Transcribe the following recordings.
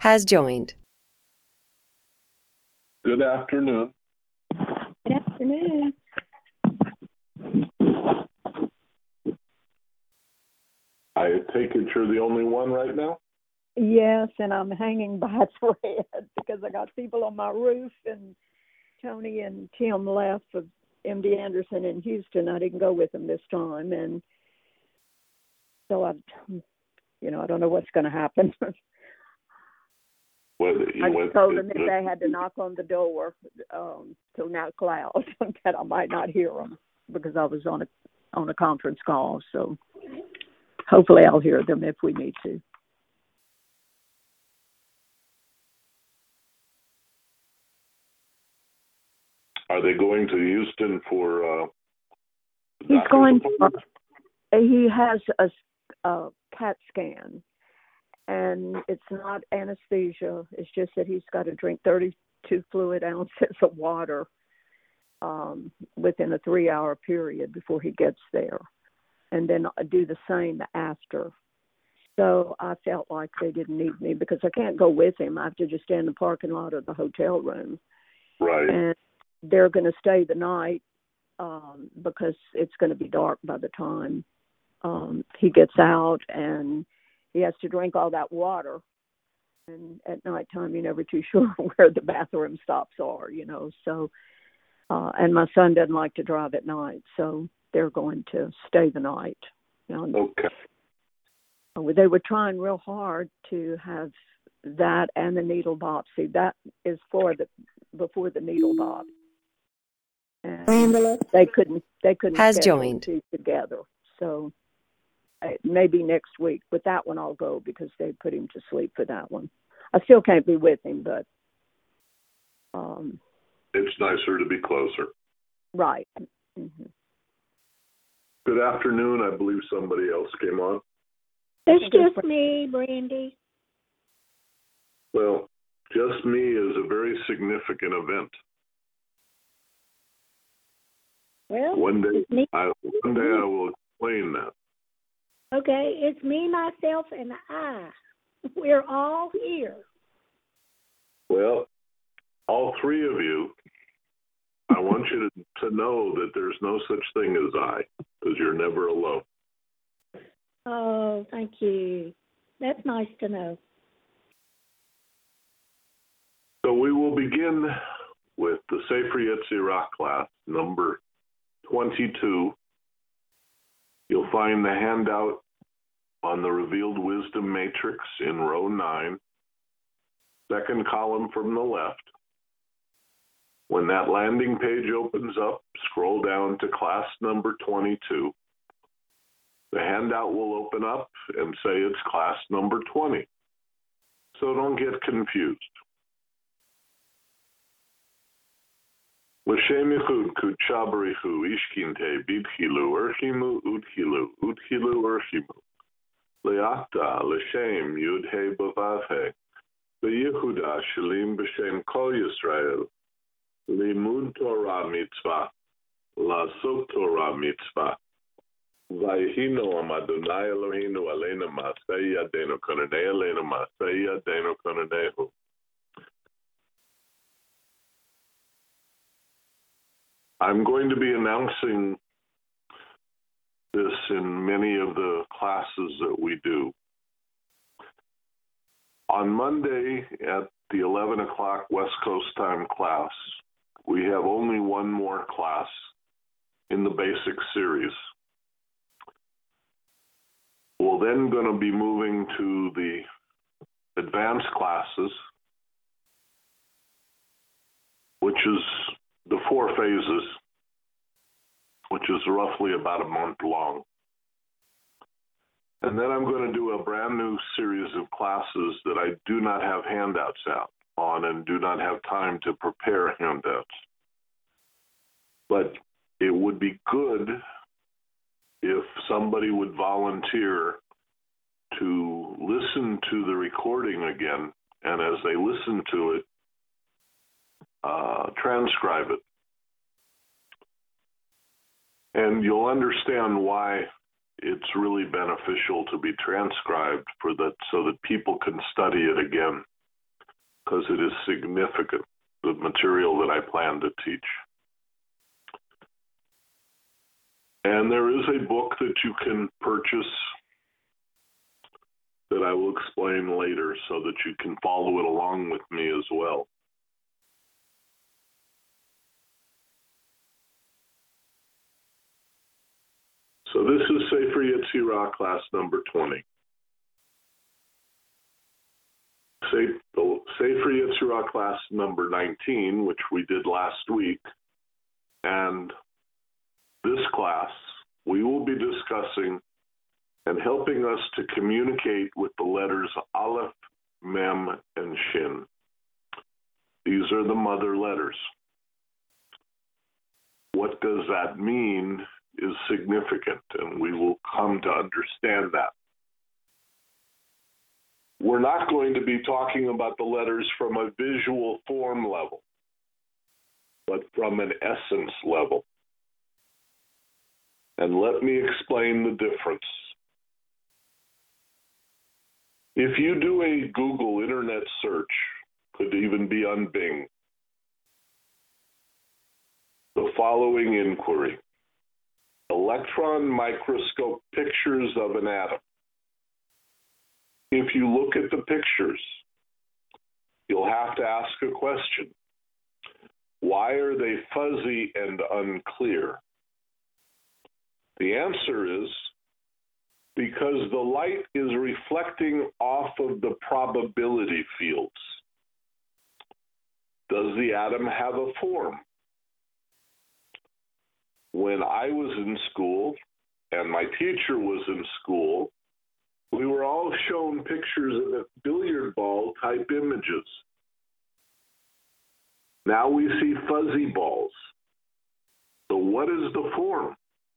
has joined. Good afternoon. Good afternoon. I take it you're the only one right now? Yes, and I'm hanging by a thread because I got people on my roof, and Tony and Tim left for MD Anderson in Houston. I didn't go with them this time, and so I don't know what's going to happen. I told them if they had to knock on the door to not cloud, that I might not hear them because I was on a conference call. So hopefully I'll hear them if we need to. Are they going to Houston for? He has a CAT scan, and it's not anesthesia. It's just that he's got to drink 32 fluid ounces of water within a 3-hour period before he gets there, and then do the same after. So I felt like they didn't need me because I can't go with him. I have to just stay in the parking lot of the hotel room. Right. And they're going to stay the night because it's going to be dark by the time he gets out, and he has to drink all that water. And at nighttime, you're never too sure where the bathroom stops are, So, and my son doesn't like to drive at night, so they're going to stay the night. Okay. They were trying real hard to have that and the needle biopsy. That is before the needle biopsy. And they couldn't has schedule joined. the two together. So maybe next week. With that one, I'll go because they put him to sleep for that one. I still can't be with him, but it's nicer to be closer. Right. Mm-hmm. Good afternoon. I believe somebody else came on. It's just me, Brandy. Well, just me is a very significant event. Well, one day I will explain that. Okay, it's me, myself, and I. We're all here. Well, all three of you, I want you to know that there's no such thing as I, because you're never alone. Oh, thank you. That's nice to know. So we will begin with the Sefer Yetzirah class, number 22. You'll find the handout on the Revealed Wisdom Matrix in row 9, second column from the left. When that landing page opens up, scroll down to class number 22. The handout will open up and say it's class number 20. So don't get confused. L'shem yichud kudsha barichu ishkinte bidchilu urchimu udchilu urchimu le'ata l'shem yud-he b'vav-he b'yehuda shalim b'shem kol Yisrael limud Torah mitzvah la'asot Torah mitzvah vayihinu am Adonai Eloheinu aleinu ma'aseh yadeinu konanei aleinu ma'aseh yadeinu konanehu. I'm going to be announcing this in many of the classes that we do. On Monday at the 11 o'clock West Coast time class, we have only one more class in the basic series. We're then going to be moving to the advanced classes, which is the 4 phases, which is roughly about a month long. And then I'm going to do a brand new series of classes that I do not have handouts out on and do not have time to prepare handouts. But it would be good if somebody would volunteer to listen to the recording again, and as they listen to it, transcribe it. And you'll understand why it's really beneficial to be transcribed so that people can study it again because it is significant, the material that I plan to teach. And there is a book that you can purchase that I will explain later so that you can follow it along with me as well. So this is Sefer Yetzirah class number 20. The Sefer Yetzirah class number 19, which we did last week, and this class, we will be discussing and helping us to communicate with the letters Aleph, Mem, and Shin. These are the mother letters. What does that mean is significant, and we will come to understand that. We're not going to be talking about the letters from a visual form level, but from an essence level. And let me explain the difference. If you do a Google internet search, could even be on Bing, the following inquiry: electron microscope pictures of an atom. If you look at the pictures, you'll have to ask a question. Why are they fuzzy and unclear? The answer is because the light is reflecting off of the probability fields. Does the atom have a form? When I was in school and my teacher was in school, we were all shown pictures of the billiard ball type images. Now we see fuzzy balls. So what is the form?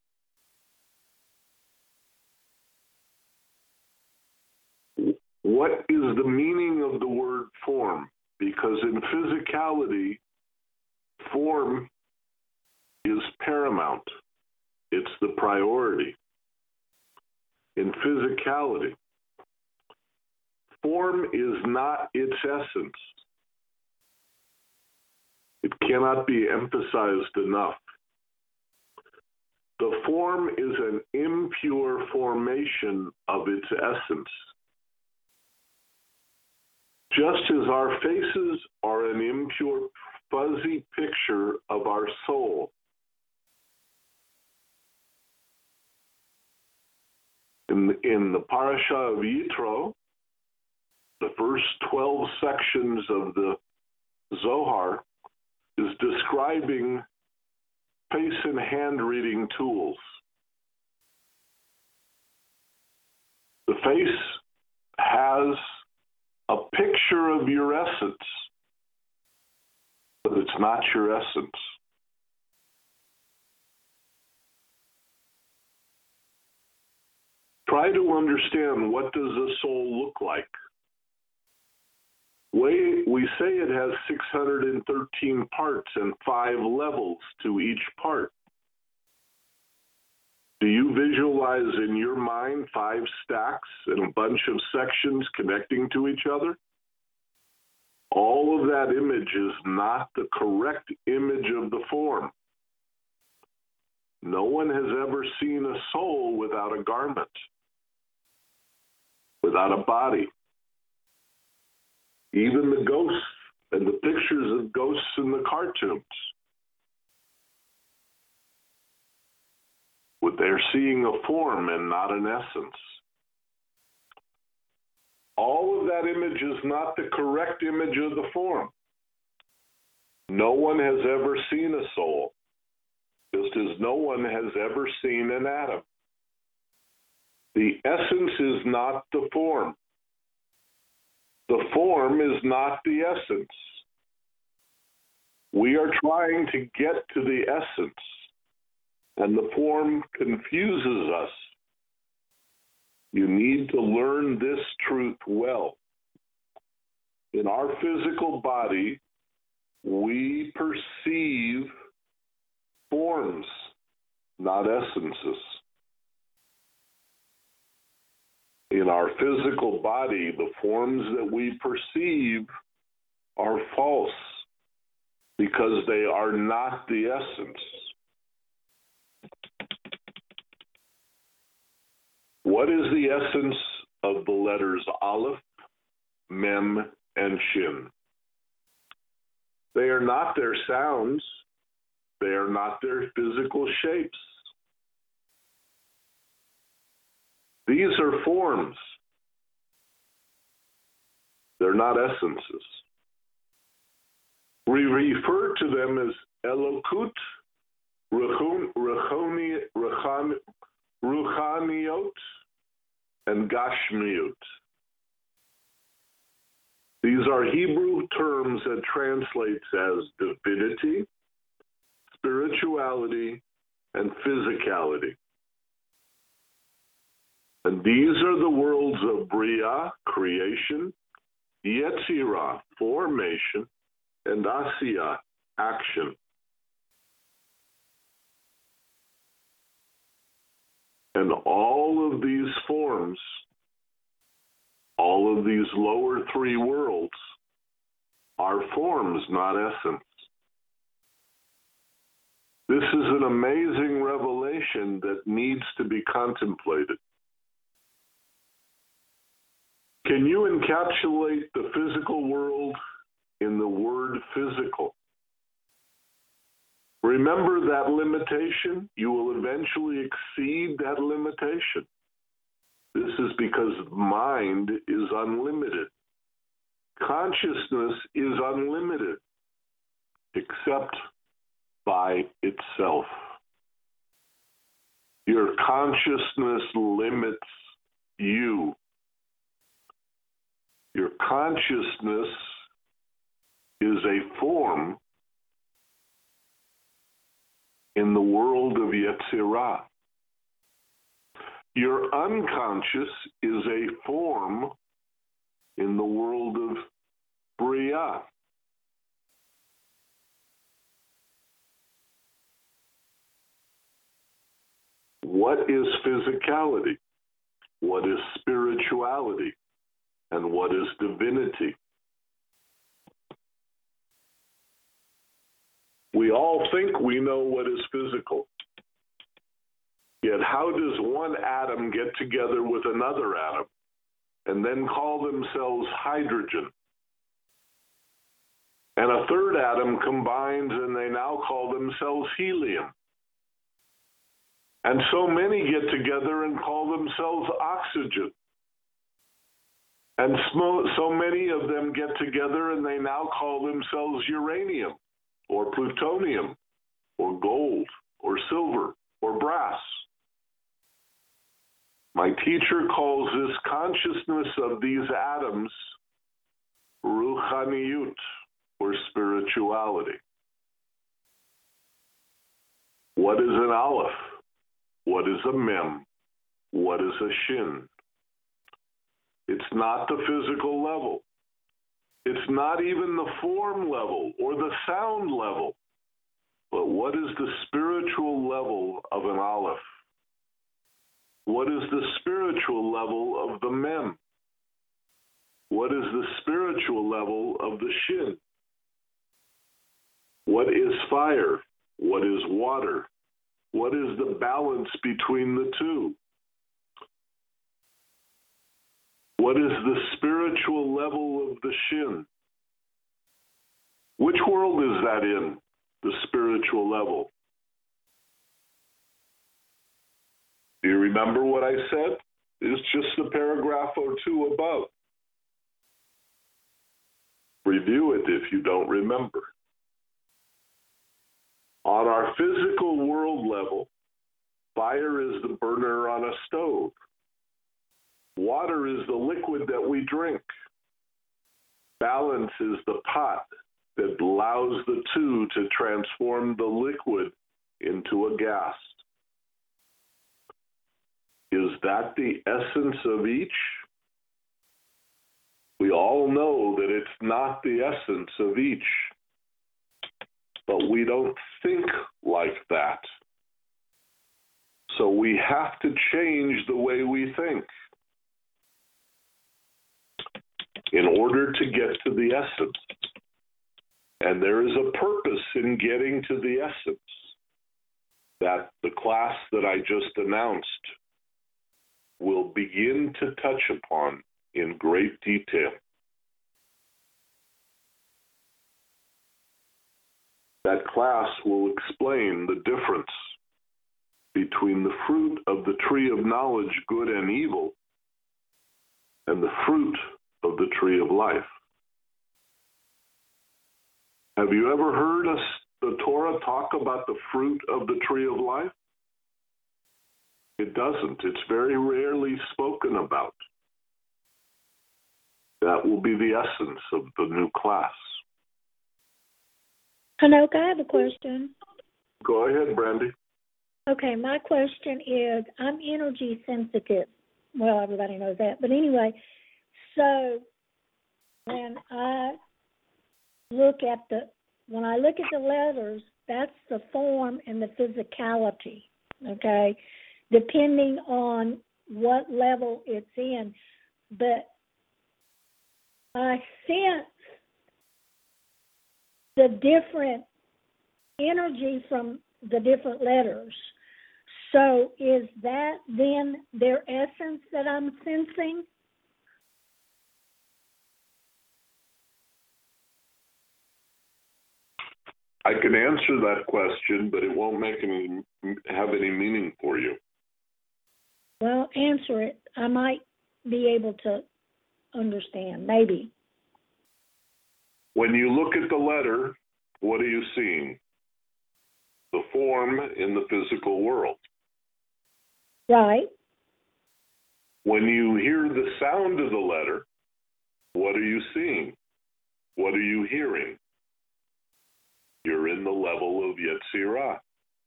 What is the meaning of the word form? Because in physicality, form is paramount. It's the priority. In physicality, form is not its essence. It cannot be emphasized enough. The form is an impure formation of its essence. Just as our faces are an impure, fuzzy picture of our soul. In the parasha of Yitro, the first 12 sections of the Zohar is describing face and hand reading tools. The face has a picture of your essence, but it's not your essence. Try to understand, what does a soul look like? We say it has 613 parts and 5 levels to each part. Do you visualize in your mind 5 stacks and a bunch of sections connecting to each other? All of that image is not the correct image of the form. No one has ever seen a soul without a garment, without a body. Even the ghosts and the pictures of ghosts in the cartoons, they're seeing a form and not an essence. All of that image is not the correct image of the form. No one has ever seen a soul, just as no one has ever seen an atom. The essence is not the form. The form is not the essence. We are trying to get to the essence, and the form confuses us. You need to learn this truth well. In our physical body, we perceive forms, not essences. In our physical body, the forms that we perceive are false because they are not the essence. What is the essence of the letters Aleph, Mem, and Shin? They are not their sounds. They are not their physical shapes. These are forms. They're not essences. We refer to them as Elokut, Ruchaniot, and Gashmiut. These are Hebrew terms that translates as divinity, spirituality, and physicality. And these are the worlds of Bria, creation, Yetzirah, formation, and Asiya, action. And all of these forms, all of these lower three worlds, are forms, not essence. This is an amazing revelation that needs to be contemplated. Can you encapsulate the physical world in the word physical? Remember that limitation. You will eventually exceed that limitation. This is because mind is unlimited. Consciousness is unlimited, except by itself. Your consciousness limits you. Your consciousness is a form in the world of Yetzirah. Your unconscious is a form in the world of Bria. What is physicality? What is spirituality? And what is divinity? We all think we know what is physical. Yet how does one atom get together with another atom and then call themselves hydrogen? And a third atom combines and they now call themselves helium. And so many get together and call themselves oxygen. And so many of them get together and they now call themselves uranium or plutonium or gold or silver or brass. My teacher calls this consciousness of these atoms Ruchaniut, or spirituality. What is an Aleph? What is a Mem? What is a Shin? It's not the physical level. It's not even the form level or the sound level. But what is the spiritual level of an Aleph? What is the spiritual level of the Mem? What is the spiritual level of the Shin? What is fire? What is water? What is the balance between the two? What is the spiritual level of the Shin? Which world is that in, the spiritual level? Do you remember what I said? It's just a paragraph or two above. Review it if you don't remember. On our physical world level, fire is the burner on a stove. Water is the liquid that we drink. Balance is the pot that allows the two to transform the liquid into a gas. Is that the essence of each? We all know that it's not the essence of each, but we don't think like that. So we have to change the way we think in order to get to the essence. And there is a purpose in getting to the essence that the class that I just announced will begin to touch upon in great detail. That class will explain the difference between the fruit of the tree of knowledge, good and evil, and the fruit of the tree of life. Have you ever heard the Torah talk about the fruit of the tree of life? It doesn't. It's very rarely spoken about. That will be the essence of the new class. Hanoka, I have a question. Go ahead, Brandy. Okay, my question is, I'm energy sensitive. Well, everybody knows that. But anyway, so when I look at the letters, that's the form and the physicality, okay, depending on what level it's in. But I sense the different energy from the different letters. So is that then their essence that I'm sensing? I can answer that question, but it won't have any meaning for you. Well, answer it. I might be able to understand, maybe. When you look at the letter, what are you seeing? The form in the physical world. Right. When you hear the sound of the letter, what are you seeing? What are you hearing? You're in the level of Yetzirah.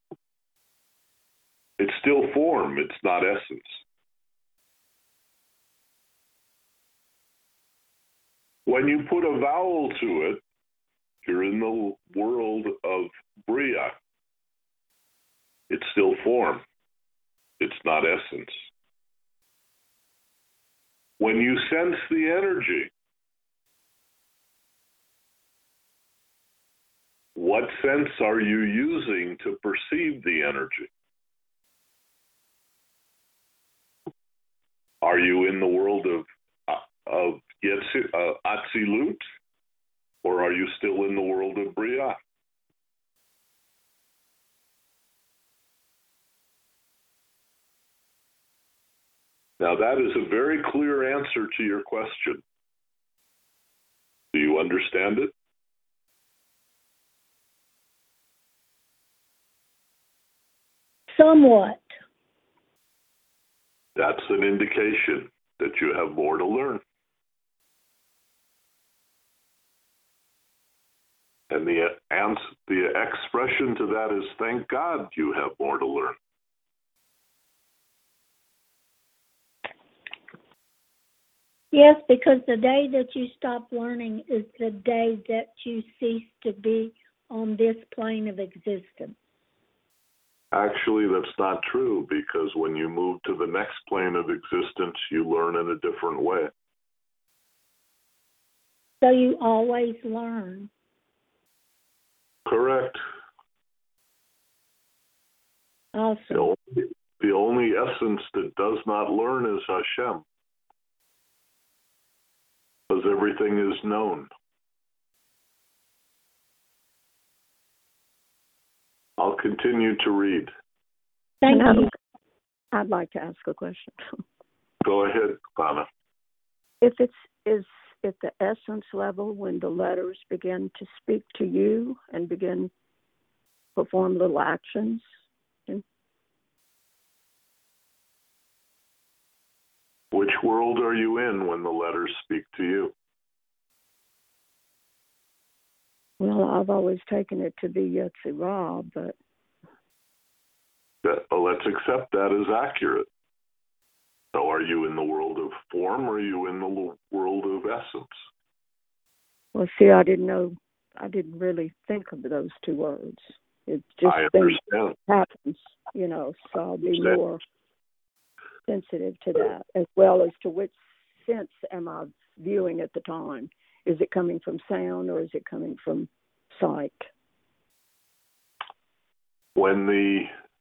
It's still form, it's not essence. When you put a vowel to it, you're in the world of Bria. It's still form. It's not essence. When you sense the energy, what sense are you using to perceive the energy? Are you in the world of Atzilut, or are you still in the world of Bria? Now that is a very clear answer to your question. Do you understand it? Somewhat. That's an indication that you have more to learn. And the expression to that is, thank God you have more to learn. Yes, because the day that you stop learning is the day that you cease to be on this plane of existence. Actually, that's not true, because when you move to the next plane of existence, you learn in a different way. So you always learn. Correct. Awesome. The only essence that does not learn is Hashem, because everything is known. I'll continue to read. Thank you. I'd like to ask a question. Go ahead, Donna. If it's at the essence level, when the letters begin to speak to you and begin to perform little actions, Which world are you in when the letters speak to you? well, I've always taken it to be Yetzirah, but Let's accept that as accurate. So are you in the world of form, or are you in the world of essence? well, see, I didn't really think of those two words. It just I things understand. happens, so I'll be more sensitive to that, as well as to which sense am I viewing at the time. Is it coming from sound, or is it coming from sight? When the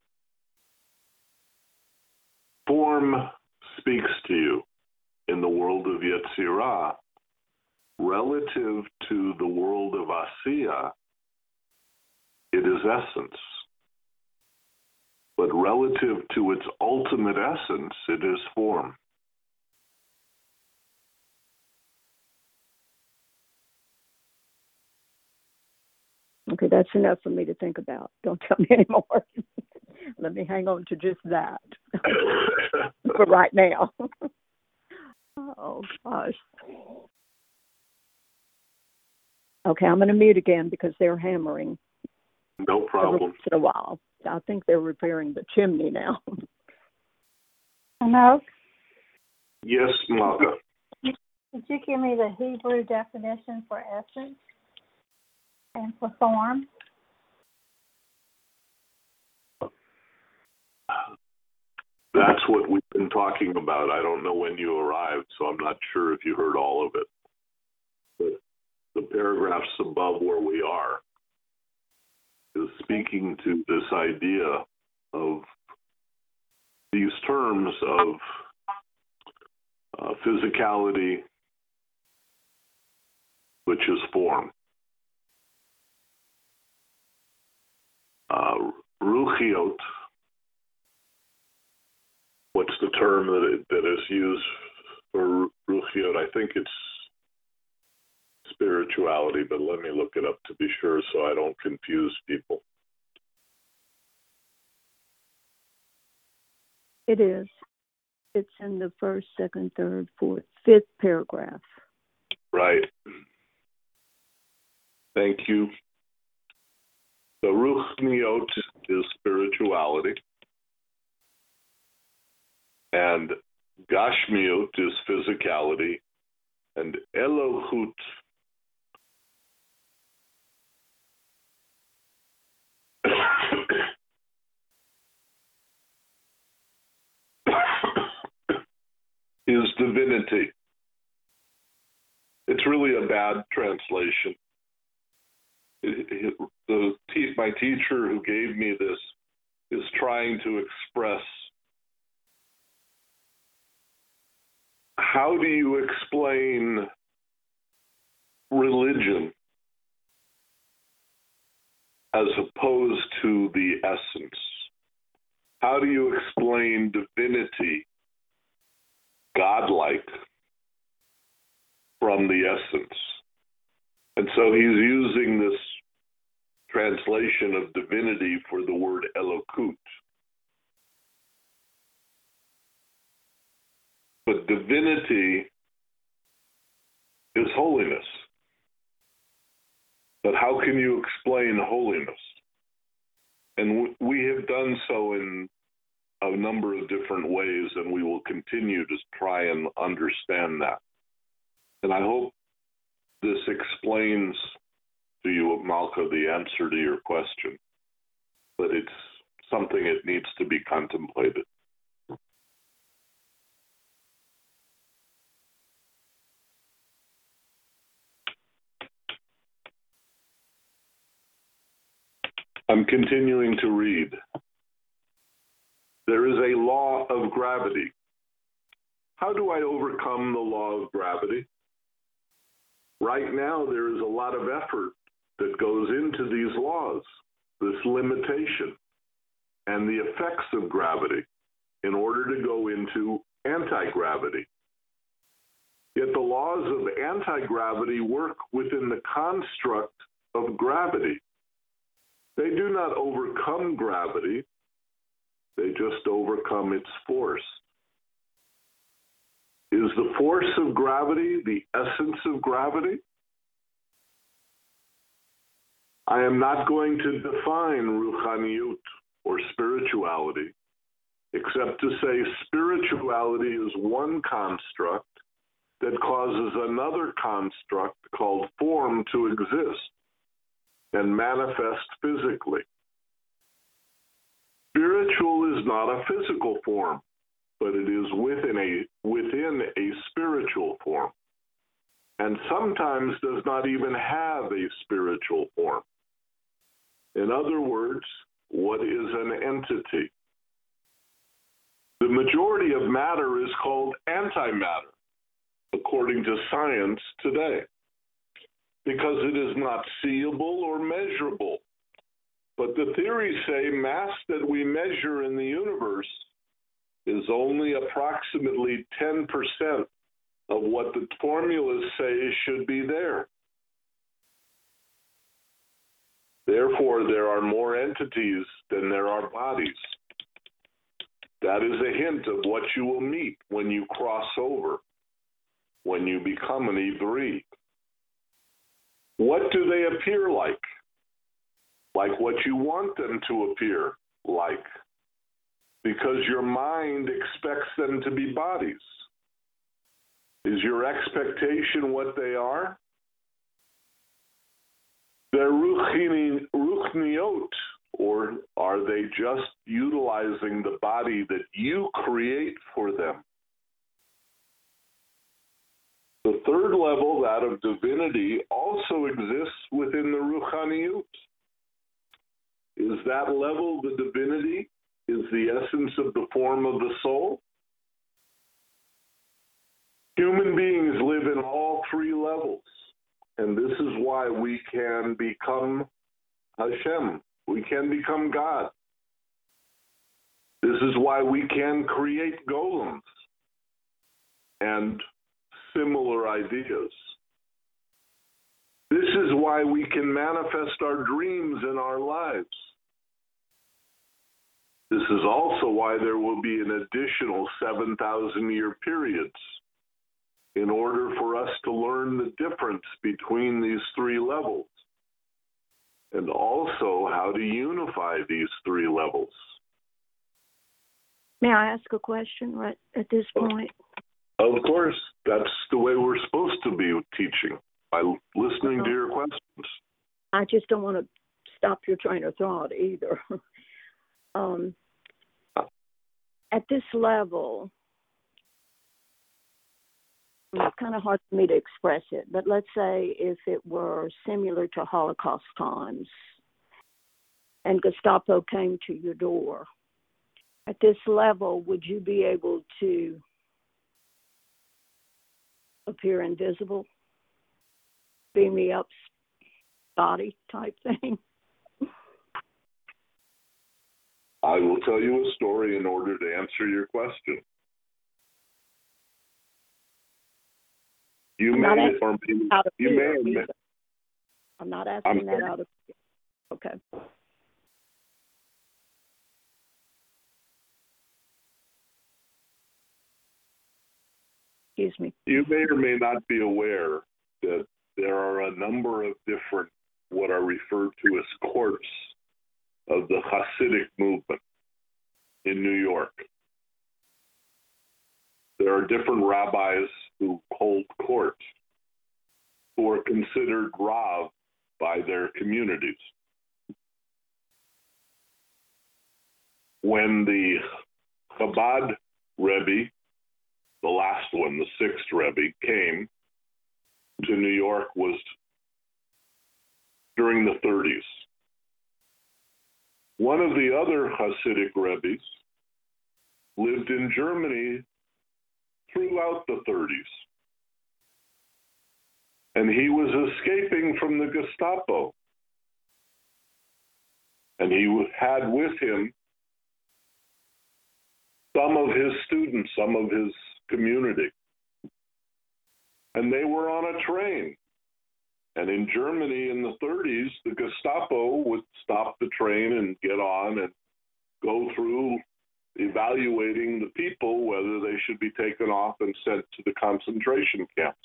form speaks to you in the world of Yetzirah, relative to the world of Asiya, it is essence. But relative to its ultimate essence, it is form. Okay, that's enough for me to think about. Don't tell me anymore. Let me hang on to just that for right now. Oh, gosh. Okay, I'm going to mute again because they're hammering. No problem. Every once in a while. I think they're repairing the chimney now. Hello? Yes, Malka. Could you give me the Hebrew definition for essence and for form? That's what we've been talking about. I don't know when you arrived, so I'm not sure if you heard all of it. But the paragraphs above where we are is speaking to this idea of these terms of physicality, which is form. Ruchiot, what's the term that is used for Ruchiot? I think it's spirituality, but let me look it up to be sure so I don't confuse people. It is. It's in the first, second, third, fourth, fifth paragraph. Right. Thank you. The Ruchniot is spirituality, and Gashmiut is physicality, and Elohut is divinity. It's really a bad translation. My teacher who gave me this is trying to express how do you explain religion as opposed to the essence? How do you explain divinity, godlike, from the essence? And so he's using this translation of divinity for the word Elokut. But divinity is holiness. But how can you explain holiness? And we have done so in a number of different ways, and we will continue to try and understand that. And I hope this explains to you, Malka, the answer to your question. But it's something that needs to be contemplated. I'm continuing to read. There is a law of gravity. How do I overcome the law of gravity? Right now, there is a lot of effort that goes into these laws, this limitation, and the effects of gravity in order to go into anti-gravity. Yet the laws of anti-gravity work within the construct of gravity. They do not overcome gravity, they just overcome its force. Is the force of gravity the essence of gravity? I am not going to define Ruchaniyut or spirituality, except to say spirituality is one construct that causes another construct called form to exist and manifest physically. Spiritual is not a physical form, but it is within a spiritual form. and sometimes does not even have a spiritual form. In other words, what is an entity? The majority of matter is called antimatter, according to science today, because it is not seeable or measurable. But the theories say mass that we measure in the universe is only approximately 10% of what the formulas say should be there. Therefore, there are more entities than there are bodies. That is a hint of what you will meet when you cross over, when you become an Ivri. What do they appear like? Like what you want them to appear like, because your mind expects them to be bodies. Is your expectation what they are? They're ruchniot, or are they just utilizing the body that you create for them? The third level, that of divinity, also exists within the ruchaniut. Is that level the divinity? Is the essence of the form of the soul? Human beings live in all three levels, and this is why we can become Hashem. We can become God. This is why we can create golems and similar ideas. This is why we can manifest our dreams in our lives. This is also why there will be an additional 7,000-year periods in order for us to learn the difference between these three levels, and also how to unify these three levels. May I ask a question right at this point? Of course, that's the way we're supposed to be teaching, by listening to your questions. I just don't want to stop your train of thought either. At this level, it's kind of hard for me to express it, but let's say if it were similar to Holocaust times and Gestapo came to your door, at this level, would you be able to appear invisible, beam me up body type thing? I will tell you a story in order to answer your question. You may, or maybe, you may. I'm not asking that out of fear. Okay. Excuse me. You may or may not be aware that there are a number of different, what are referred to as courts of the Hasidic movement in New York. There are different rabbis who hold court, who are considered Rav by their communities. When the Chabad Rebbe, the last one, the sixth Rebbe, came to New York was during the 30s. One of the other Hasidic Rebbes lived in Germany throughout the 30s. And he was escaping from the Gestapo. And he had with him some of his students, some of his community. And they were on a train. And in Germany in the 30s, the Gestapo would stop the train and get on and go through evaluating the people, whether they should be taken off and sent to the concentration camps.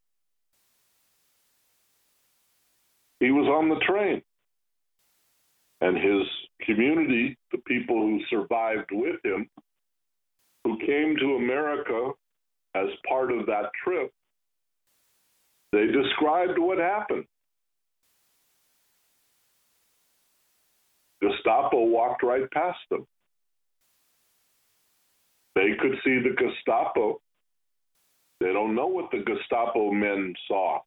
He was on the train. And his community, the people who survived with him, who came to America as part of that trip, they described what happened. Gestapo walked right past them. They could see the Gestapo They don't know what the Gestapo men saw.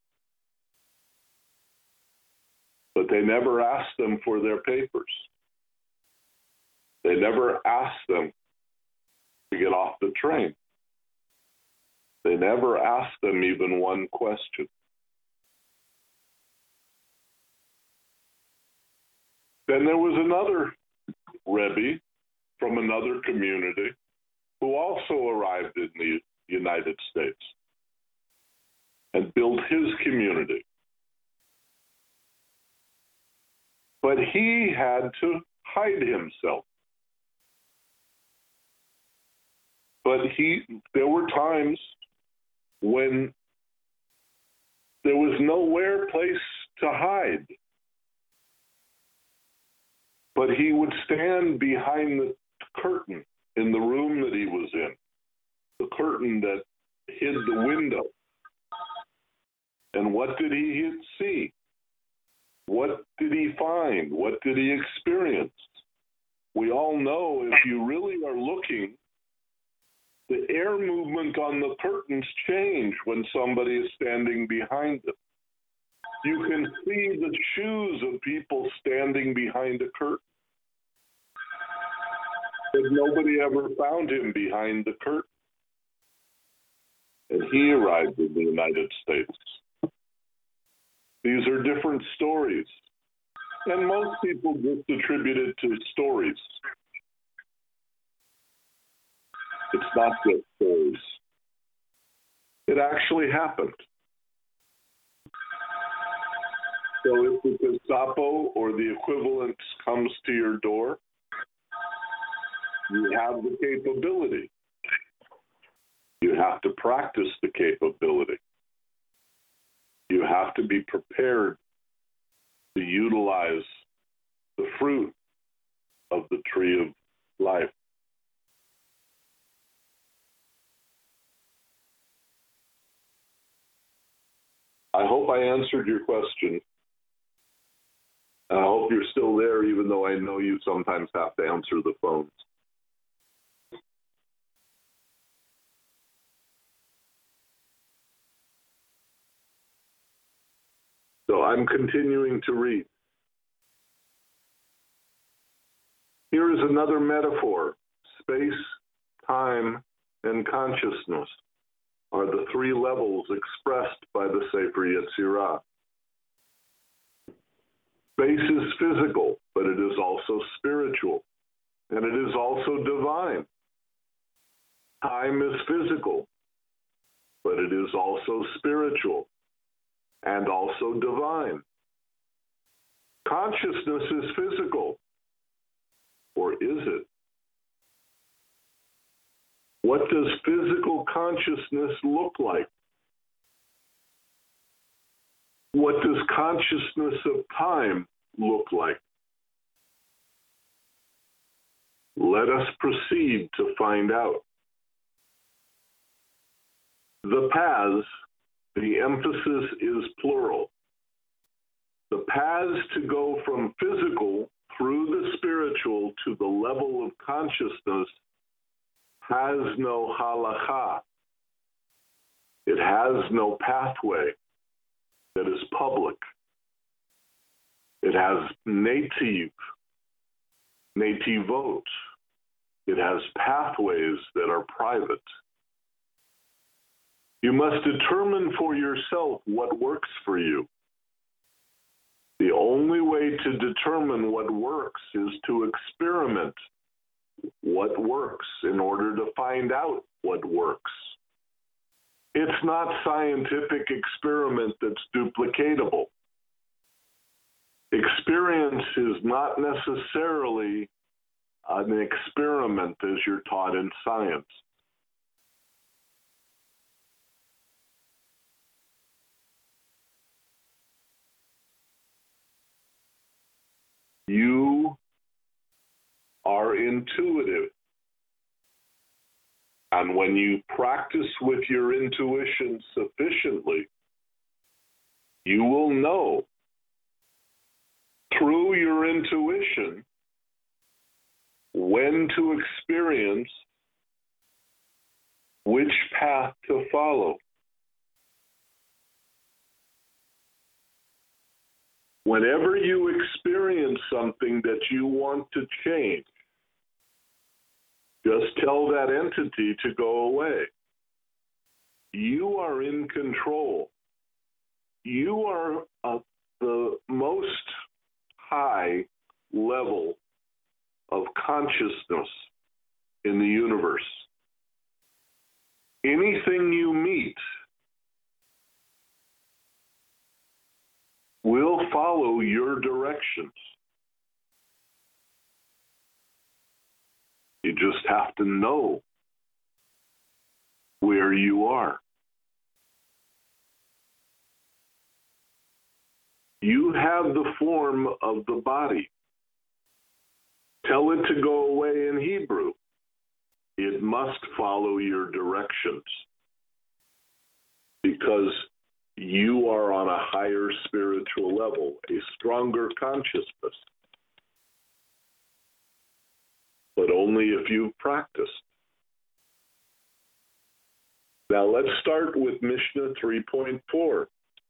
But they never asked them for their papers. They never asked them to get off the train. They never asked them even one question. Then there was another Rebbe from another community who also arrived in the United States and built his community. But he had to hide himself. But there were times when there was nowhere place to hide. But he would stand behind the curtain in the room that he was in, the curtain that hid the window. And what did he see? What did he find? What did he experience? We all know if you really are looking, the air movement on the curtains change when somebody is standing behind them. You can see the shoes of people standing behind a curtain. But nobody ever found him behind the curtain. And he arrived in the United States. These are different stories. And most people just attribute it to stories. It's not just stories. It actually happened. So if the Gestapo or the equivalent comes to your door, you have the capability. You have to practice the capability. You have to be prepared to utilize the fruit of the tree of life. I hope I answered your question. I hope you're still there, even though I know you sometimes have to answer the phones. So I'm continuing to read. Here is another metaphor. Space, time, and consciousness are the three levels expressed by the Sefer Yetzirah. Space is physical, but it is also spiritual, and it is also divine. Time is physical, but it is also spiritual, and also divine. Consciousness is physical, or is it? What does physical consciousness look like? What does consciousness of time look like? Let us proceed to find out. The paths, the emphasis is plural. The paths to go from physical through the spiritual to the level of consciousness has no halakha. It has no pathway that is public. It has nativot. It has pathways that are private. You must determine for yourself what works for you. The only way to determine what works is to experiment what works in order to find out what works. It's not scientific experiment that's duplicatable. Experience is not necessarily an experiment as you're taught in science. You are intuitive. And when you practice with your intuition sufficiently, you will know through your intuition when to experience which path to follow. Whenever you experience something that you want to change, just tell that entity to go away. You are in control. You are at the most high level of consciousness in the universe. Anything you meet will follow your directions. You just have to know where you are. You have the form of the body. Tell it to go away in Hebrew. It must follow your directions because you are on a higher spiritual level, a stronger consciousness. But only if you've practiced. Now let's start with Mishnah 3.4.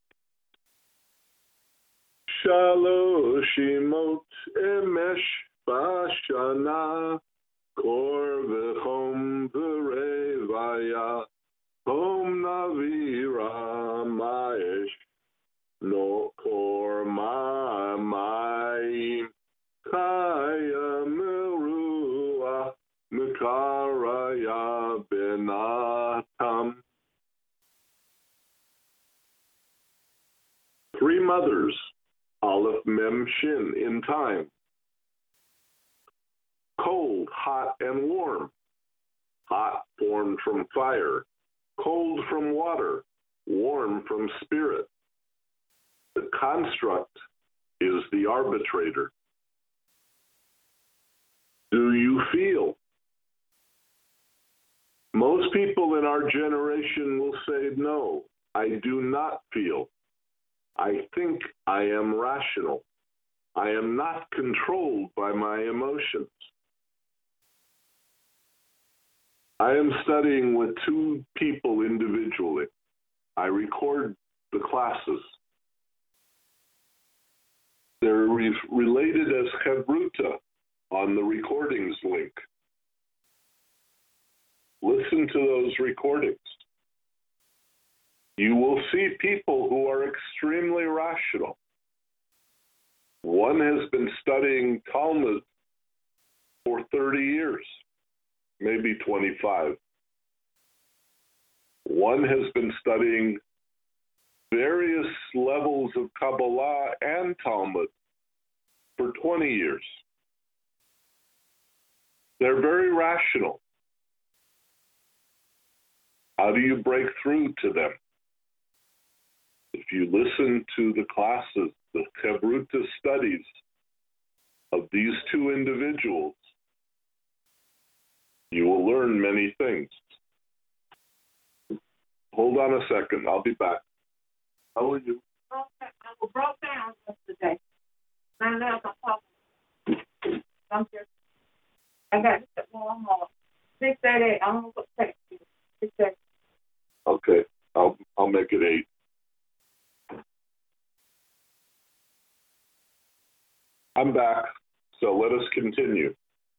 Shalosh imot emesh bashana kor v'chom v'revaya hom navira ma'esh no kor ma'mayim kaya merua mekaraya benatam. 3 mothers, Aleph Mem Shin, in time. Cold, hot, and warm. Hot formed from fire, cold from water, warm from spirit. The construct is the arbitrator. Do you feel? Most people in our generation will say, no, I do not feel. I think I am rational. I am not controlled by my emotions. I am studying with 2 people individually. I record the classes. They're related as Chavruta on the recordings link. Listen to those recordings. You will see people who are extremely rational. One has been studying Talmud for 30 years, maybe 25. One has been studying various levels of Kabbalah and Talmud for 20 years. They're very rational. How do you break through to them? If you listen to the classes, the Chavruta studies of these 2 individuals, you will learn many things. Hold on a second, I'll be back. How are you? I was brought down yesterday. I'm here. I got to one more. 6:38. I'm gonna text you. 6:38. Okay, I'll make it 8. I'm back, so let us continue.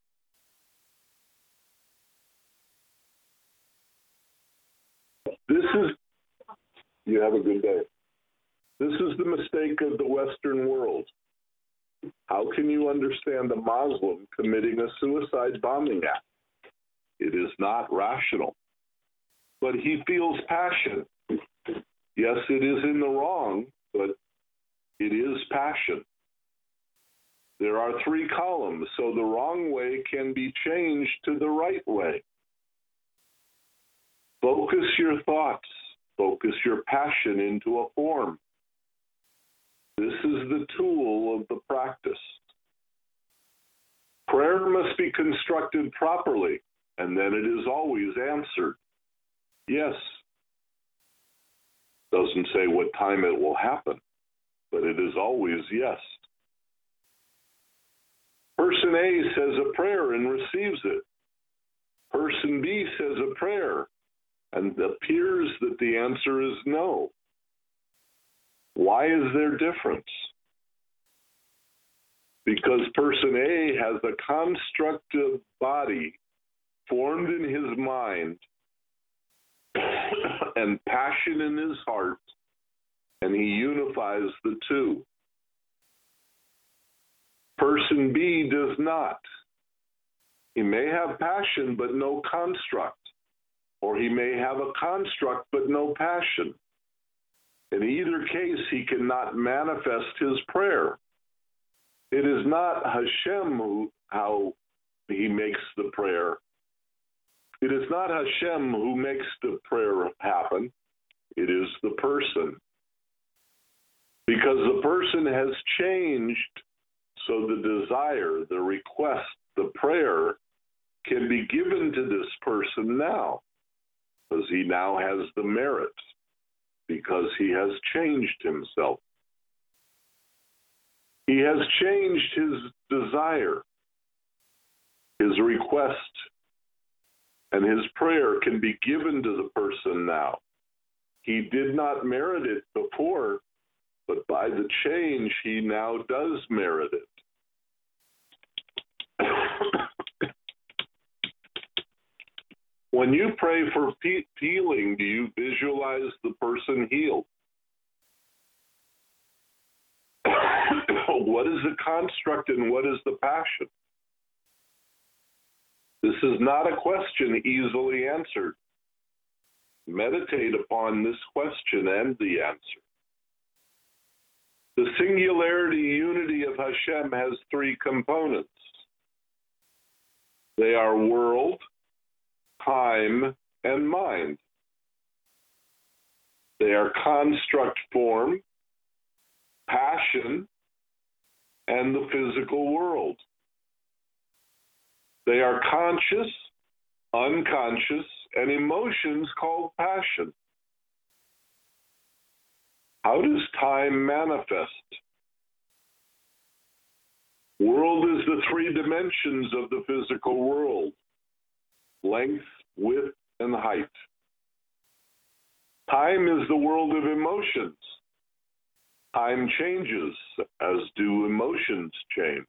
You have a good day. This is the mistake of the Western world. How can you understand a Muslim committing a suicide bombing act? It is not rational. But he feels passion. Yes, it is in the wrong, but it is passion. There are 3 columns, so the wrong way can be changed to the right way. Focus your thoughts, focus your passion into a form. This is the tool of the practice. Prayer must be constructed properly, and then it is always answered. Yes. Doesn't say what time it will happen, but it is always yes. Person A says a prayer and receives it. Person B says a prayer And it appears that the answer is no. Why is there difference? Because person A has a constructive body formed in his mind and passion in his heart, and he unifies the two. Person B does not. He may have passion but no construct, or he may have a construct but no passion. In either case, he cannot manifest his prayer. It is not Hashem how he makes the prayer. It is not Hashem who makes the prayer happen. It is the person. Because the person has changed, so the desire, the request, the prayer can be given to this person now, because he now has the merit, because he has changed himself. He has changed his desire, his request, and his prayer can be given to the person now. He did not merit it before, but by the change, he now does merit it. When you pray for healing, do you visualize the person healed? What is the construct and what is the passion? This is not a question easily answered. Meditate upon this question and the answer. The singularity unity of Hashem has three components. They are world, time, and mind. They are construct form, passion, and the physical world. They are conscious, unconscious, and emotions called passion. How does time manifest? World is the three dimensions of the physical world: length, width, and height. Time is the world of emotions. Time changes, as do emotions change.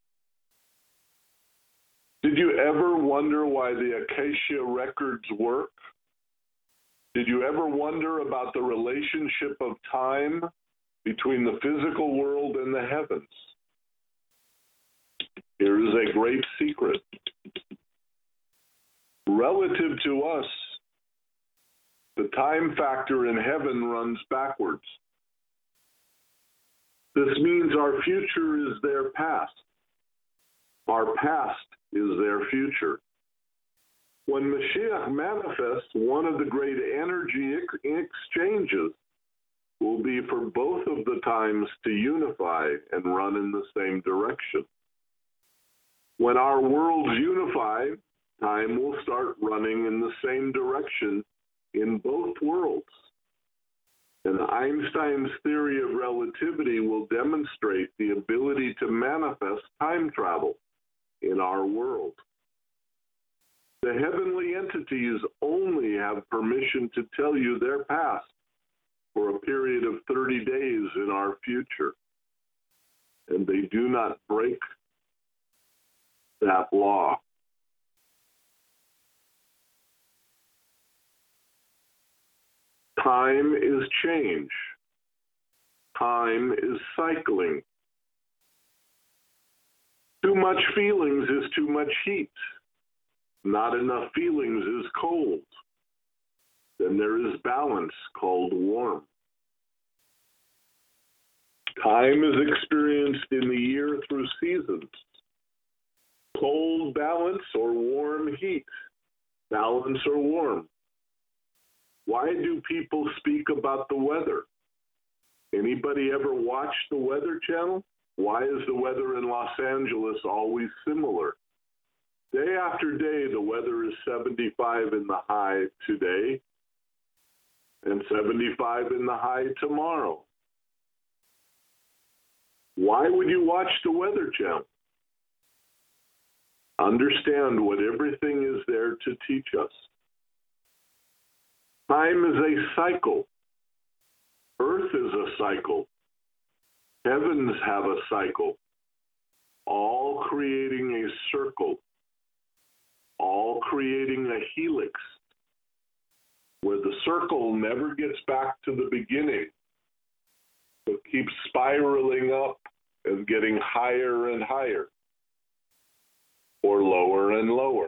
Did you ever wonder why the Acacia records work? Did you ever wonder about the relationship of time between the physical world and the heavens? Here is a great secret. Relative to us, the time factor in heaven runs backwards. This means our future is their past. Our past is their future. When Mashiach manifests, one of the great energy exchanges will be for both of the times to unify and run in the same direction. When our worlds unify, time will start running in the same direction in both worlds. And Einstein's theory of relativity will demonstrate the ability to manifest time travel in our world. The heavenly entities only have permission to tell you their past for a period of 30 days in our future. And they do not break that law. Time is change. Time is cycling. Too much feelings is too much heat. Not enough feelings is cold. Then there is balance called warm. Time is experienced in the year through seasons. Cold balance or warm heat. Balance or warm. Why do people speak about the weather? Anybody ever watch the Weather Channel? Why is the weather in Los Angeles always similar? Day after day, the weather is 75 in the high today and 75 in the high tomorrow. Why would you watch the Weather Channel? Understand what everything is there to teach us. Time is a cycle. Earth is a cycle. Heavens have a cycle, all creating a circle, all creating a helix, where the circle never gets back to the beginning, but keeps spiraling up and getting higher and higher, or lower and lower.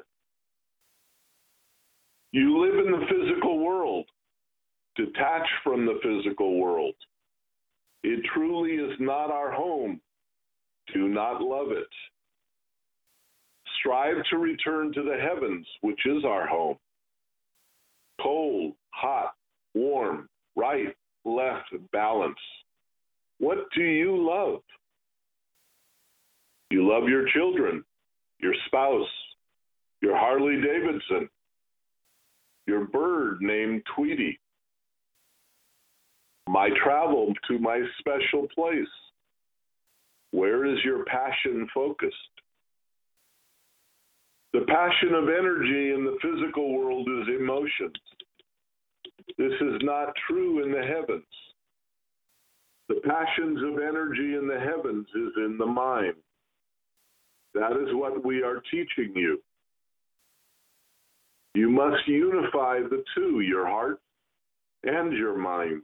You live in the physical world, detached from the physical world. It truly is not our home. Do not love it. Strive to return to the heavens, which is our home. Cold, hot, warm, right, left, balance. What do you love? You love your children, your spouse, your Harley Davidson, your bird named Tweety, my travel to my special place. Where is your passion focused? The passion of energy in the physical world is emotions. This is not true in the heavens. The passions of energy in the heavens is in the mind. That is what we are teaching you. You must unify the two, your heart and your mind.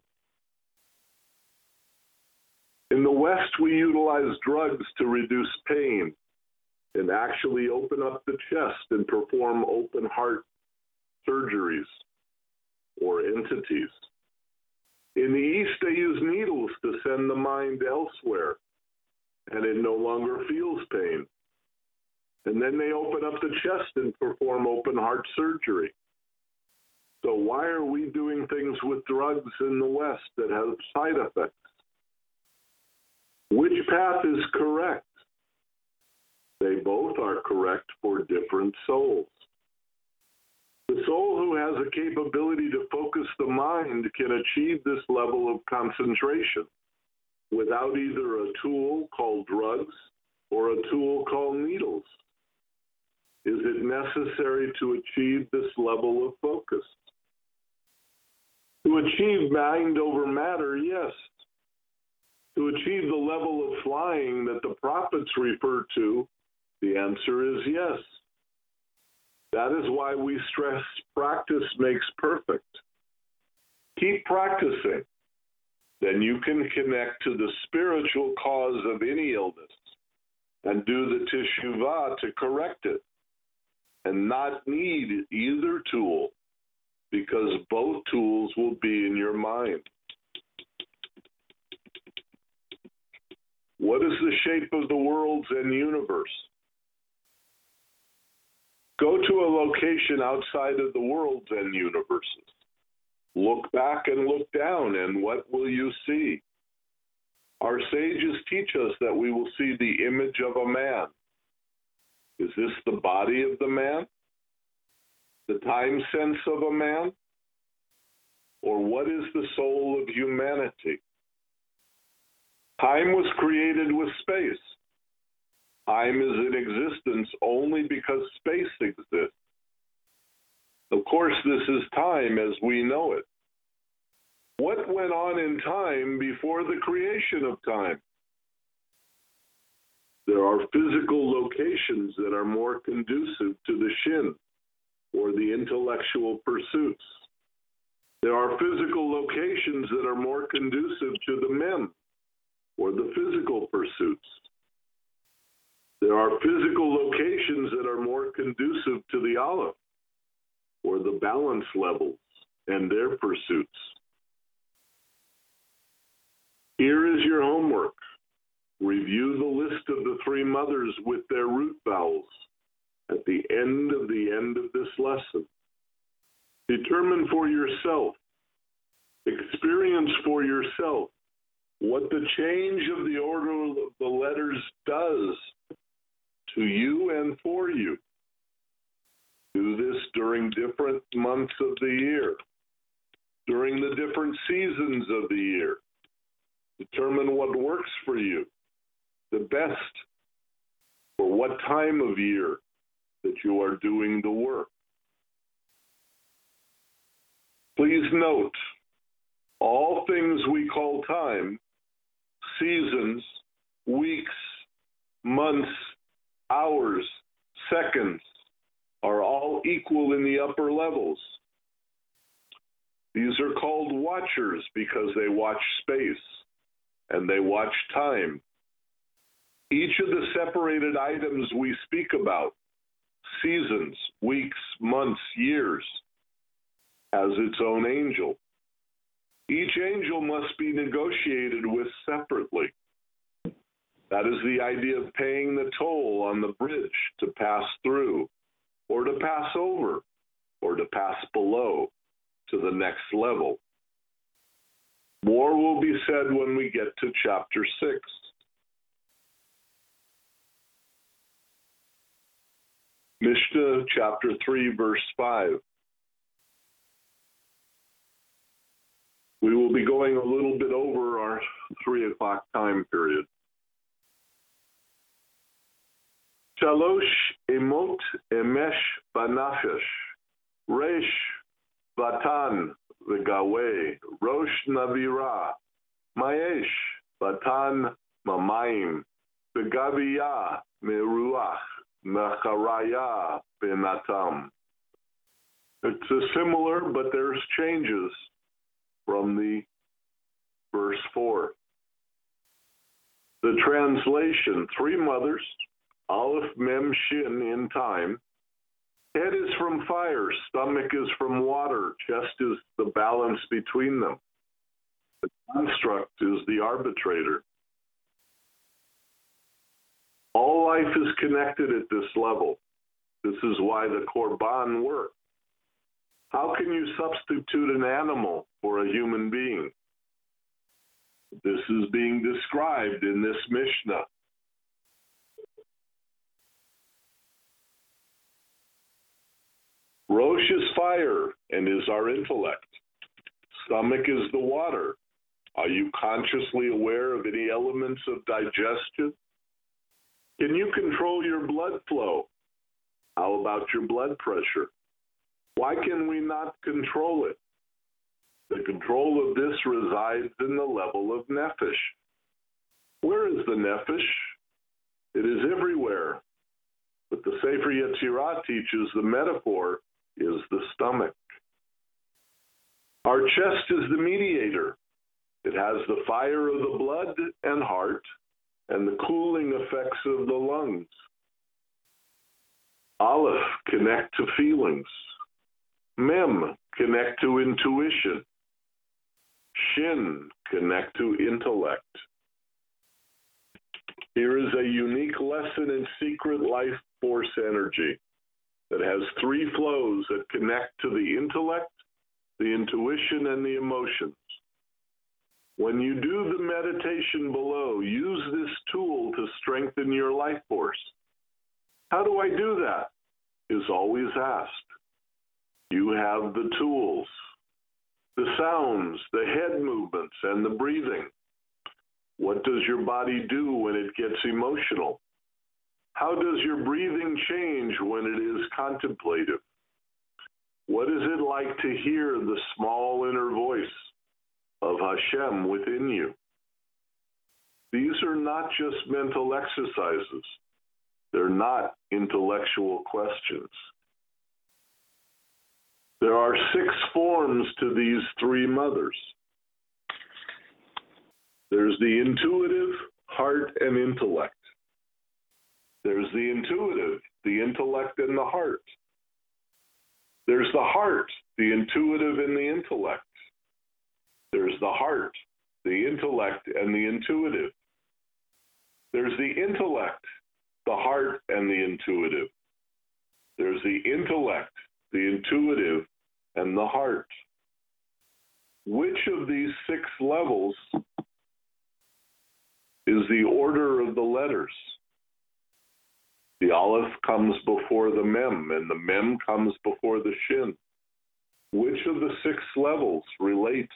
In the West, we utilize drugs to reduce pain and actually open up the chest and perform open heart surgeries or entities. In the East, they use needles to send the mind elsewhere, and it no longer feels pain. And then they open up the chest and perform open heart surgery. So why are we doing things with drugs in the West that have side effects? Which path is correct? They both are correct for different souls. The soul who has a capability to focus the mind can achieve this level of concentration without either a tool called drugs or a tool called needles. Is it necessary to achieve this level of focus? To achieve mind over matter, yes. To achieve the level of flying that the prophets refer to, the answer is yes. That is why we stress practice makes perfect. Keep practicing. Then you can connect to the spiritual cause of any illness and do the teshuvah to correct it and not need either tool because both tools will be in your mind. What is the shape of the worlds and universe? Go to a location outside of the worlds and universes. Look back and look down, and what will you see? Our sages teach us that we will see the image of a man. Is this the body of the man? The time sense of a man? Or what is the soul of humanity? Time was created with space. Time is in existence only because space exists. Of course, this is time as we know it. What went on in time before the creation of time? There are physical locations that are more conducive to the shin, or the intellectual pursuits. There are physical locations that are more conducive to the mem, or the physical pursuits. There are physical locations that are more conducive to the aleph, or the balance levels and their pursuits. Here is your homework. Review the list of the three mothers with their root vowels at the end of this lesson. Determine for yourself, experience for yourself what the change of the order of the letters does to you and for you. Do this during different months of the year, during the different seasons of the year. Determine what works for you, the best, for what time of year that you are doing the work. Please note, all things we call time, seasons, weeks, months, hours, seconds, are all equal in the upper levels. These are called watchers because they watch space and they watch time. Each of the separated items we speak about, seasons, weeks, months, years, has its own angel. Each angel must be negotiated with separately. That is the idea of paying the toll on the bridge to pass through, or to pass over, or to pass below to the next level. More will be said when we get to chapter 6. Mishnah chapter 3, verse 5. We will be going a little bit over our 3 o'clock time period. Shalosh emot emesh banafesh, resh batan v'gaweh, rosh navira, maesh batan mamayim, v'gaviyah meruach, mecharaya benatam. It's similar, but there's changes from the verse 4. The translation, 3 mothers, Aleph, Mem, Shin in time. Head is from fire, stomach is from water, chest is the balance between them. The construct is the arbitrator. All life is connected at this level. This is why the Korban works. How can you substitute an animal for a human being? This is being described in this Mishnah. Rosh is fire and is our intellect. Stomach is the water. Are you consciously aware of any elements of digestion? Can you control your blood flow? How about your blood pressure? Why can we not control it? The control of this resides in the level of nefesh. Where is the nefesh? It is everywhere. But the Sefer Yetzirah teaches the metaphor is the stomach. Our chest is the mediator. It has the fire of the blood and heart and the cooling effects of the lungs. Aleph, connect to feelings. Mem, connect to intuition. Shin, connect to intellect. Here is a unique lesson in secret life force energy that has 3 flows that connect to the intellect, the intuition, and the emotions. When you do the meditation below, use this tool to strengthen your life force. How do I do that? Is always asked. You have the tools, the sounds, the head movements, and the breathing. What does your body do when it gets emotional? How does your breathing change when it is contemplative? What is it like to hear the small inner voice of Hashem within you? These are not just mental exercises. They're not intellectual questions. There are 6 forms to these 3 mothers. There's the intuitive, heart, and intellect. There's the intuitive, the intellect, and the heart. There's the heart, the intuitive, and the intellect. There's the heart, the intellect, and the intuitive. There's the intellect, the heart, and the intuitive. There's the intellect, the intuitive, and the heart. Which of these 6 levels is the order of the letters? The Aleph comes before the Mem, and the Mem comes before the Shin. Which of the 6 levels relates?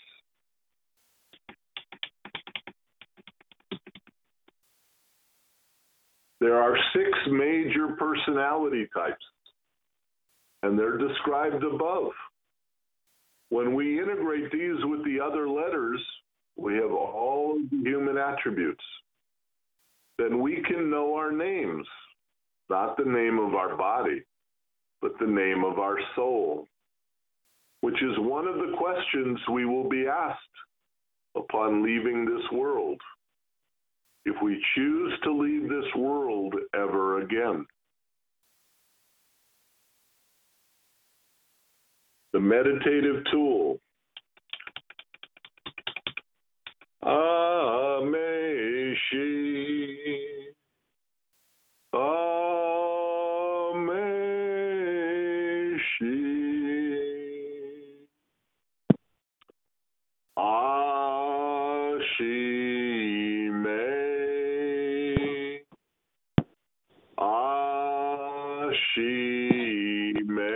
There are 6 major personality types, and they're described above. When we integrate these with the other letters, we have all the human attributes. Then we can know our names, not the name of our body, but the name of our soul, which is one of the questions we will be asked upon leaving this world, if we choose to leave this world ever again. The meditative tool. Ameshi. Ameshi. Ashime. Ashime.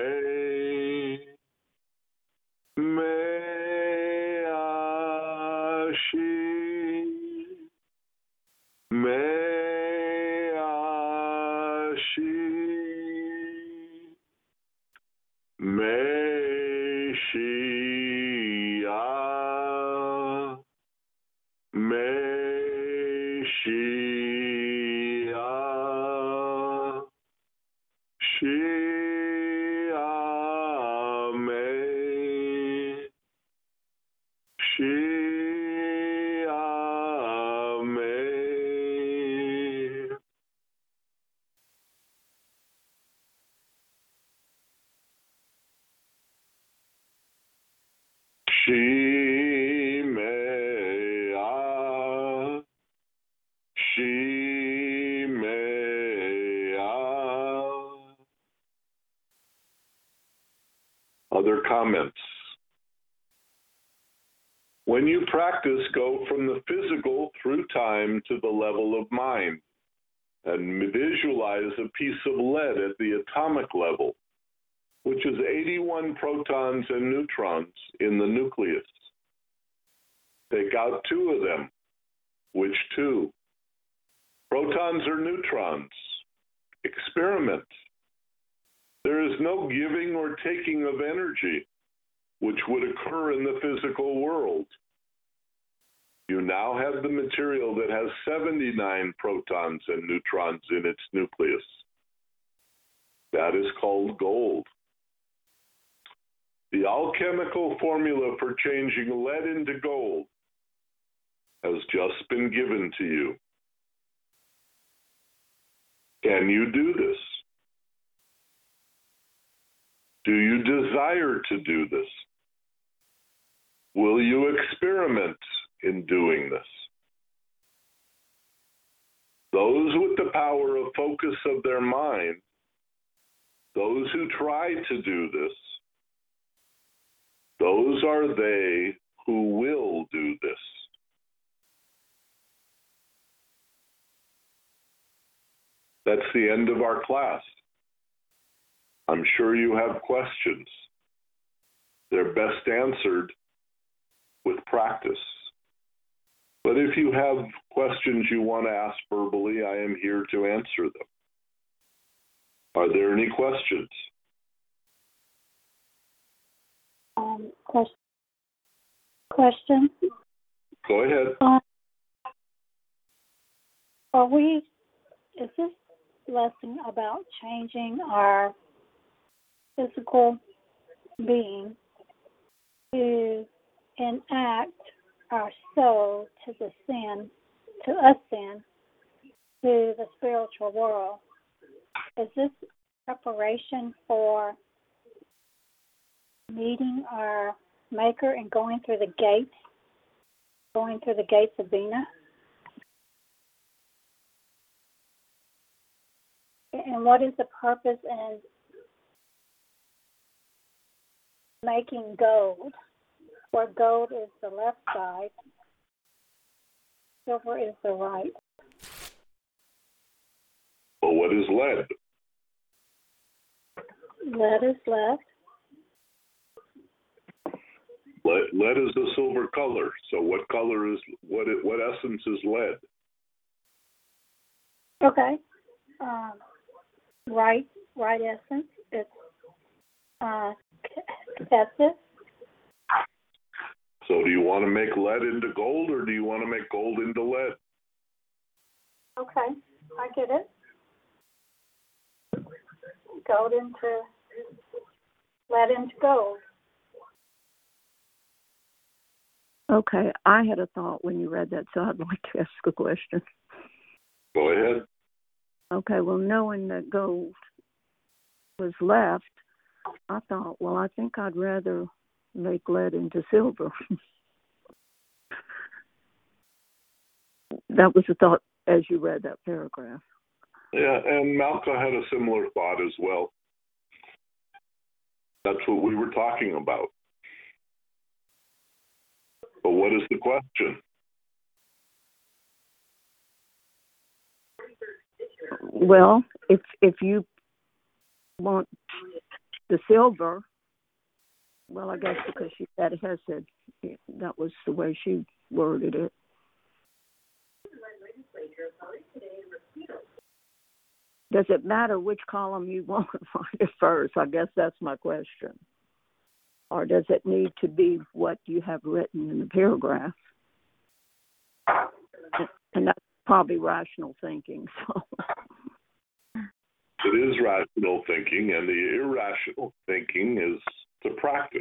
Other comments? When you practice, go from the physical through time to the level of mind and visualize a piece of lead at the atomic level, which is 81 protons and neutrons in the nucleus. Take out 2 of them. Which 2? Protons or neutrons? Experiment. There is no giving or taking of energy, which would occur in the physical world. You now have the material that has 79 protons and neutrons in its nucleus. That is called gold. The alchemical formula for changing lead into gold has just been given to you. Can you do this? Do you desire to do this? Will you experiment in doing this? Those with the power of focus of their mind, those who try to do this, those are they who will do this. That's the end of our class. I'm sure you have questions. They're best answered with practice. But if you have questions you want to ask verbally, I am here to answer them. Are there any questions? Question. Go ahead. Is this lesson about changing our physical being to enact our soul to ascend to the spiritual world? Is this preparation for meeting our Maker and going through the gates of Vina? And what is the purpose in making gold, where gold is the left side, silver is the right? Well, what is lead? Lead is left. Lead is the silver color. So what color is, what essence is lead? Okay. Right essence. It's passive. So do you want to make lead into gold, or do you want to make gold into lead? Okay, I get it. Gold into lead into gold. Okay, I had a thought when you read that, so I'd like to ask a question. Go ahead. Okay, well, knowing that gold was left, I thought, well, I think I'd rather make lead into silver. That was the thought as you read that paragraph. Yeah, and Malka had a similar thought as well. That's what we were talking about. But what is the question? Well, if you want the silver, well, I guess because she said Hesed, that was the way she worded it. Does it matter which column you want to find it first? I guess that's my question. Or does it need to be what you have written in the paragraph? And that's probably rational thinking. So It is rational thinking, and the irrational thinking is to practice.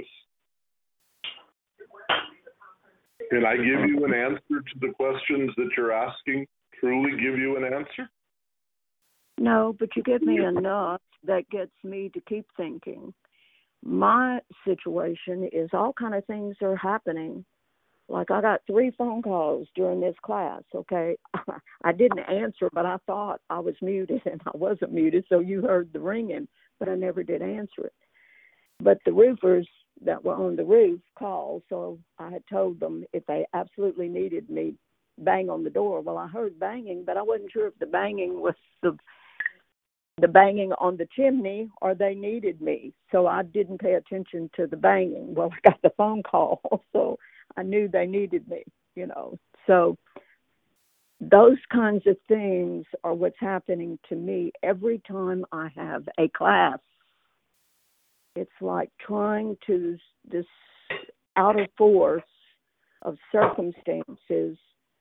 Can I give you an answer to the questions that you're asking? Truly give you an answer? no, but you give me enough that gets me to keep thinking. My situation is all kind of things are happening. Like I got 3 phone calls during this class, okay? I didn't answer, but I thought I was muted, and I wasn't muted, so you heard the ringing, but I never did answer it. But the roofers that were on the roof called, so I had told them if they absolutely needed me, bang on the door. Well, I heard banging, but I wasn't sure if the banging was the banging on the chimney or they needed me. So I didn't pay attention to the banging. Well, I got the phone call, so I knew they needed me, So those kinds of things are what's happening to me every time I have a class. It's like trying to, this outer force of circumstances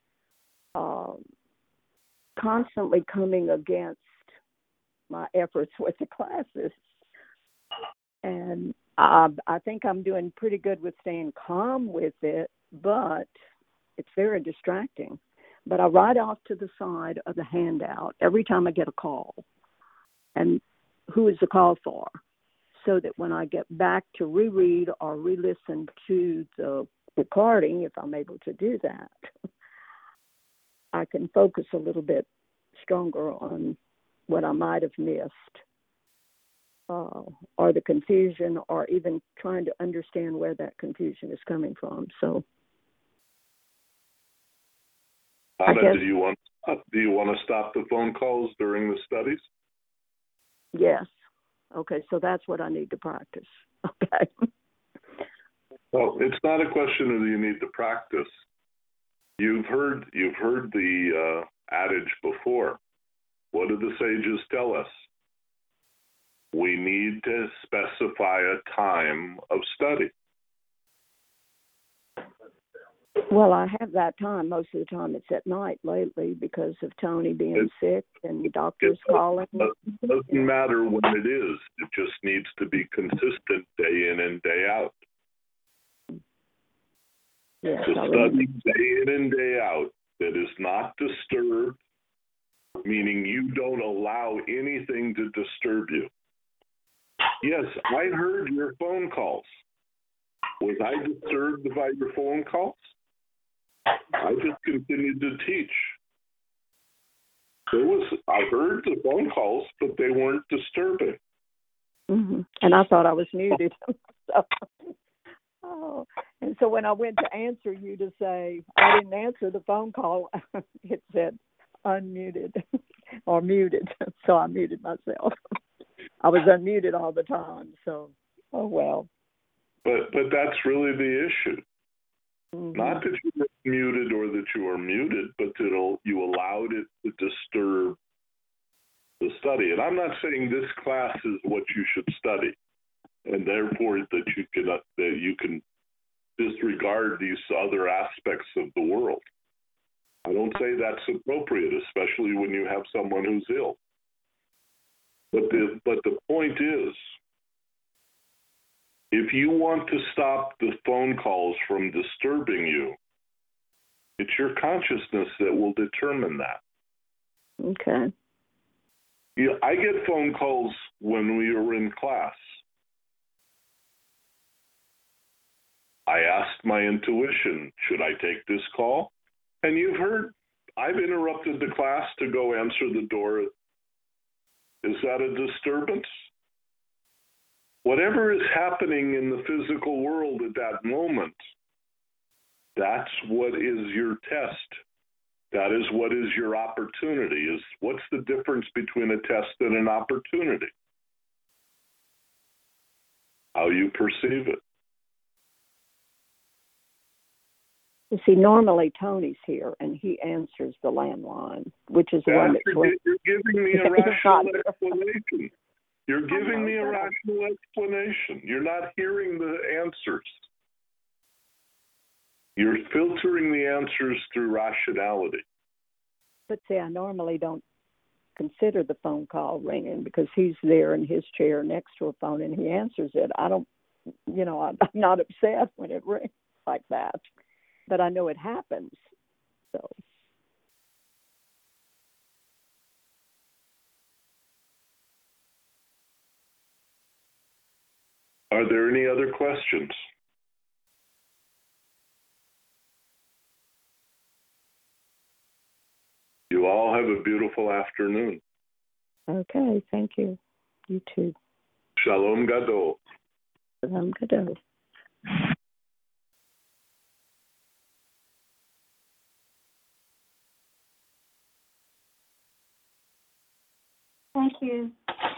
constantly coming against my efforts with the classes. And I think I'm doing pretty good with staying calm with it, but it's very distracting. But I write off to the side of the handout every time I get a call. And who is the call for? So that when I get back to reread or re-listen to the recording, if I'm able to do that, I can focus a little bit stronger on what I might have missed, or the confusion, or even trying to understand where that confusion is coming from. So, Anna, do you want to stop the phone calls during the studies? Yes. Okay, so that's what I need to practice. Okay. Well, it's not a question of you need to practice. You've heard the adage before. What do the sages tell us? We need to specify a time of study. Well, I have that time. Most of the time it's at night lately because of Tony being sick and doctors calling. It doesn't matter when it is. It just needs to be consistent day in and day out. Yes, to study day in and day out that is not disturbed, meaning you don't allow anything to disturb you. Yes, I heard your phone calls. Was I disturbed by your phone calls? I just continued to teach. I heard the phone calls, but they weren't disturbing. Mm-hmm. And I thought I was muted. And so when I went to answer you to say I didn't answer the phone call, it said unmuted or muted. So I muted myself. I was unmuted all the time. So, oh well. But that's really the issue. Mm-hmm. Not that you were muted or that you are muted, but that you allowed it to disturb the study. And I'm not saying this class is what you should study, and therefore that you can disregard these other aspects of the world. I don't say that's appropriate, especially when you have someone who's ill. But the point is, if you want to stop the phone calls from disturbing you, it's your consciousness that will determine that. Okay. I get phone calls when we are in class. I asked my intuition, should I take this call? And you've heard, I've interrupted the class to go answer the door. Is that a disturbance? Whatever is happening in the physical world at that moment, that's what is your test. That is what is your opportunity. What's the difference between a test and an opportunity? How you perceive it. You see, normally Tony's here and he answers the landline, which is the one that's You're giving me a rational explanation. You're giving me a rational explanation. You're not hearing the answers. You're filtering the answers through rationality. But see, I normally don't consider the phone call ringing because he's there in his chair next to a phone and he answers it. I'm not upset when it rings like that. But I know it happens. So. Are there any other questions? You all have a beautiful afternoon. Okay, thank you. You too. Shalom Gadol. Shalom Gadol. Thank you.